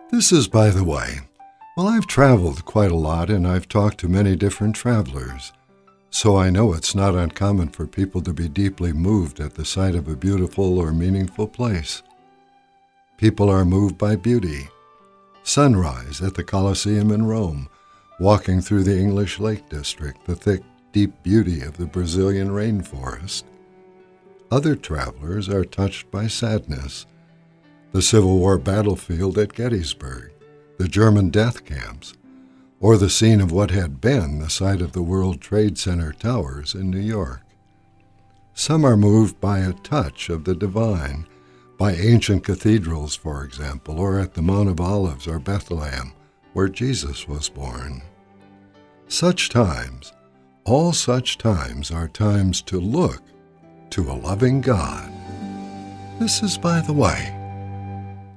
This is by the way. Well, I've traveled quite a lot and I've talked to many different travelers, so I know it's not uncommon for people to be deeply moved at the sight of a beautiful or meaningful place. People are moved by beauty. Sunrise at the Colosseum in Rome, walking through the English Lake District, the thick, deep beauty of the Brazilian rainforest. Other travelers are touched by sadness. The Civil War battlefield at Gettysburg, the German death camps, or the scene of what had been the site of the World Trade Center towers in New York. Some are moved by a touch of the divine, by ancient cathedrals, for example, or at the Mount of Olives or Bethlehem, where Jesus was born. Such times, all such times, are times to look to a loving God. This is by the way.